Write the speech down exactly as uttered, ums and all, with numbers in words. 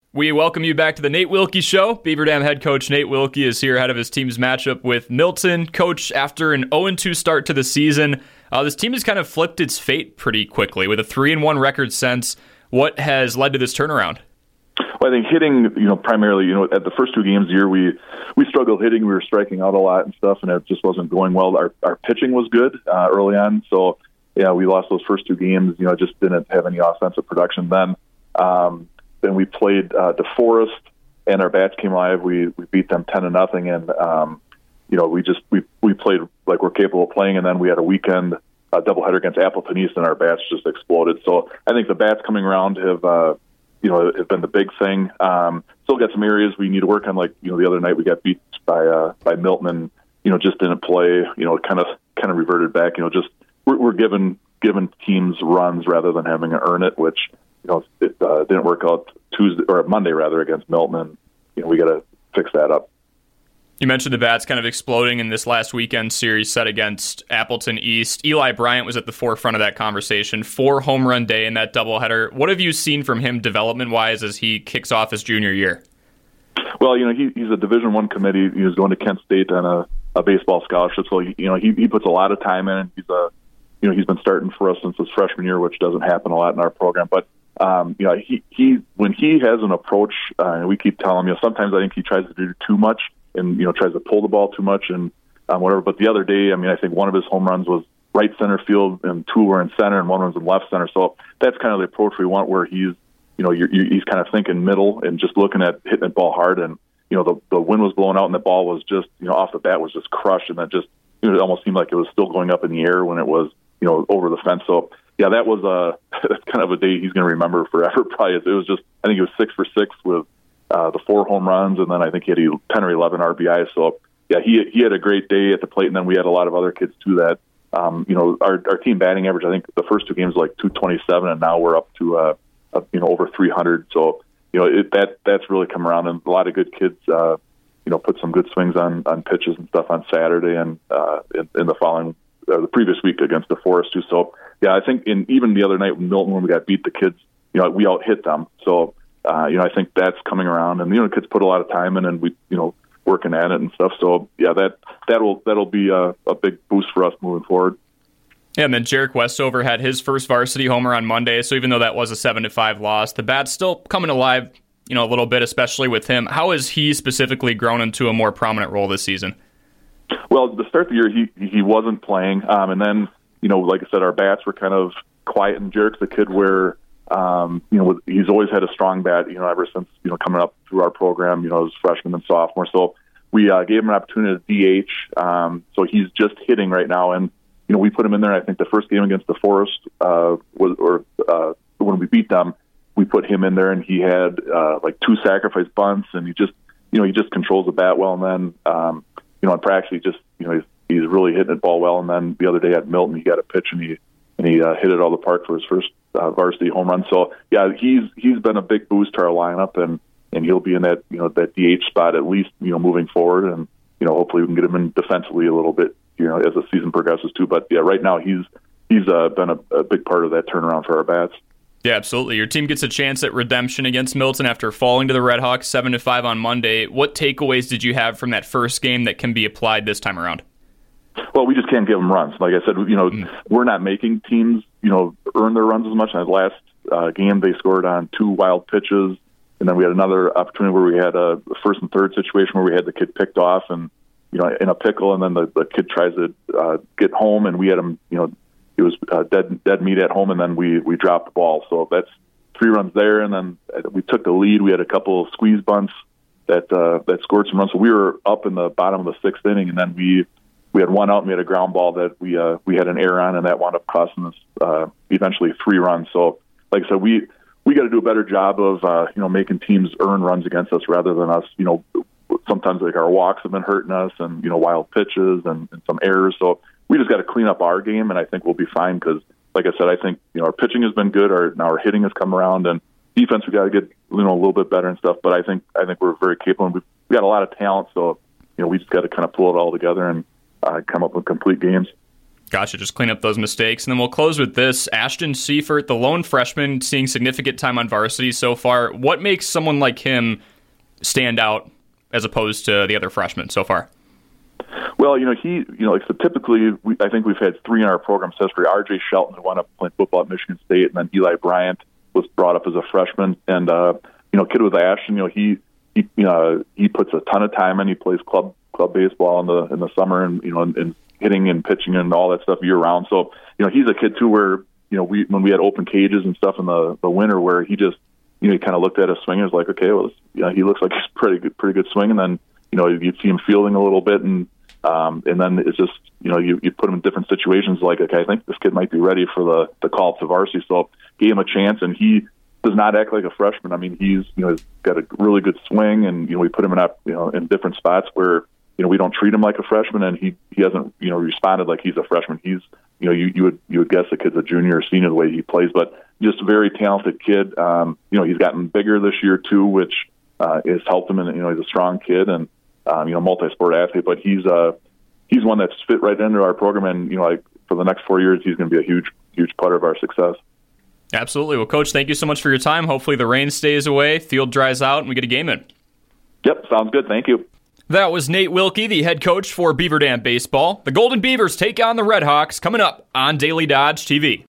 We welcome you back to the Nate Wilkie Show. Beaver Dam head coach Nate Wilkie is here ahead of his team's matchup with Milton. Coach, after an oh and two start to the season, uh, this team has kind of flipped its fate pretty quickly with a three and one record since. What has led to this turnaround? Well, I think hitting, you know, primarily, you know, at the first two games of the year, we, we struggled hitting. We were striking out a lot and stuff, and it just wasn't going well. Our our pitching was good uh, early on, so, yeah, we lost those first two games. You know, just didn't have any offensive production then. Um, then we played uh, DeForest, and our bats came alive. We we beat them ten to nothing, and um, you know, we just we we played like we're capable of playing. And then we had a weekend uh, doubleheader against Appleton East, and our bats just exploded. So I think the bats coming around have uh, you know have been the big thing. Um, still got some areas we need to work on. Like you know, the other night we got beat by uh, by Milton, and you know just didn't play. You know, kind of kind of reverted back. You know, just we're, we're giving giving teams runs rather than having to earn it, which. You know, it uh, didn't work out Tuesday or Monday rather against Milton, and you know we got to fix that up. You mentioned the bats kind of exploding in this last weekend series set against Appleton East. Eli Bryant was at the forefront of that conversation. Four home run day in that doubleheader. What have you seen from him development wise as he kicks off his junior year? Well, you know he, he's a Division One committee. He was going to Kent State on a, a baseball scholarship, so he, you know he he puts a lot of time in. He's a you know he's been starting for us since his freshman year, which doesn't happen a lot in our program, but. Um, you know, he, he when he has an approach, uh, and we keep telling him, you know, sometimes I think he tries to do too much and, you know, tries to pull the ball too much and um, whatever. But the other day, I mean, I think one of his home runs was right center field and two were in center and one was in left center. So that's kind of the approach we want where he's, you know, you're, you're, he's kind of thinking middle and just looking at hitting the ball hard. And, you know, the, the wind was blowing out and the ball was just, you know, off the bat was just crushed. And that just, you know, it almost seemed like it was still going up in the air when it was, you know, over the fence. So, yeah, that was a that's kind of a day he's going to remember forever. Probably it was just I think he was six for six with uh, the four home runs, and then I think he had ten or eleven R B Is. So yeah, he he had a great day at the plate, and then we had a lot of other kids too. That um, you know our our team batting average I think the first two games was like two twenty-seven, and now we're up to uh, uh you know over three hundred. So you know it, that that's really come around, and a lot of good kids uh, you know put some good swings on on pitches and stuff on Saturday and uh, in, in the following. Uh, the previous week against DeForest too. So yeah, I think in even the other night with Milton when we got beat, the kids, you know, we out hit them. So uh, you know, I think that's coming around, and you know, kids put a lot of time in, and we, you know, working at it and stuff. So yeah, that that'll that'll be a, a big boost for us moving forward. Yeah, and then Jarek Westover had his first varsity homer on Monday. So even though that was a seven to five loss, the bat's still coming alive, you know, a little bit, especially with him. How has he specifically grown into a more prominent role this season? Well, to start the year, he he wasn't playing, um, and then you know, like I said, our bats were kind of quiet. And Jarek's the kid where um, you know he's always had a strong bat, you know, ever since you know coming up through our program, you know, as freshman and sophomore. So we uh, gave him an opportunity to D H. Um, so he's just hitting right now, and you know, we put him in there. I think the first game against DeForest uh, was, or uh, when we beat them, we put him in there, and he had uh, like two sacrifice bunts, and he just you know he just controls the bat well, and then. Um, You know, in practice, he just you know he's, he's really hitting the ball well. And then the other day at Milton, he got a pitch and he and he uh, hit it all the park for his first uh, varsity home run. So yeah, he's he's been a big boost to our lineup, and, and he'll be in that you know that D H spot at least you know moving forward, and you know hopefully we can get him in defensively a little bit you know as the season progresses too. But yeah, right now he's he's uh, been a, a big part of that turnaround for our bats. Yeah, absolutely. Your team gets a chance at redemption against Milton after falling to the Redhawks seven to five on Monday. What takeaways did you have from that first game that can be applied this time around? Well, we just can't give them runs. Like I said, you know, mm. we're not making teams, you know, earn their runs as much. In the last uh, game, they scored on two wild pitches, and then we had another opportunity where we had a first and third situation where we had the kid picked off and, you know, in a pickle, and then the, the kid tries to uh, get home, and we had him, you know, it was uh, dead dead meat at home, and then we, we dropped the ball. So that's three runs there, and then we took the lead. We had a couple of squeeze bunts that uh, that scored some runs. So we were up in the bottom of the sixth inning, and then we we had one out, and we had a ground ball that we uh, we had an error on, and that wound up costing us uh, eventually three runs. So, like I said, we we got to do a better job of uh, you know making teams earn runs against us rather than us. You know, sometimes like our walks have been hurting us, and you know wild pitches and, and some errors. So we just got to clean up our game, and I think we'll be fine because, like I said, I think you know our pitching has been good. Our now our hitting has come around, and defense we got to get you know a little bit better and stuff. But I think I think we're very capable. And we've we got a lot of talent, so you know we just got to kind of pull it all together and uh, come up with complete games. Gotcha, just clean up those mistakes. And then we'll close with this. Ashton Seifert, the lone freshman, seeing significant time on varsity so far. What makes someone like him stand out as opposed to the other freshmen so far? Well, you know, he, you know, like so typically, we, I think we've had three in our program's history. R J Shelton, who wound up playing football at Michigan State, and then Eli Bryant was brought up as a freshman. And, uh, you know, kid with Ashton, you know, he, he, you know, he puts a ton of time in. He plays club club baseball in the in the summer, and you know, and, and hitting and pitching and all that stuff year round. So, you know, he's a kid too where, you know, we when we had open cages and stuff in the, the winter where he just, you know, he kind of looked at his swing and was like, okay, well, you know, he looks like he's pretty good, pretty good swing. And then, you know, you'd see him fielding a little bit, and um, and then it's just, you know, you, you put him in different situations like, okay, I think this kid might be ready for the, the call up to varsity. So gave him a chance, and he does not act like a freshman. I mean, he's, you know, got a really good swing, and, you know, we put him in up, you know, in different spots where, you know, we don't treat him like a freshman, and he, he hasn't, you know, responded like he's a freshman. He's, you know, you, you would you would guess the kid's a junior or senior the way he plays, but just a very talented kid. Um, you know, he's gotten bigger this year too, which uh, has helped him. And you know, he's a strong kid and um, you know, multi-sport athlete. But he's uh, he's one that's fit right into our program, and you know, like for the next four years, he's going to be a huge huge part of our success. Absolutely. Well, Coach, thank you so much for your time. Hopefully, the rain stays away, field dries out, and we get a game in. Yep, sounds good. Thank you. That was Nate Wilkie, the head coach for Beaver Dam Baseball. The Golden Beavers take on the Red Hawks coming up on Daily Dodge T V.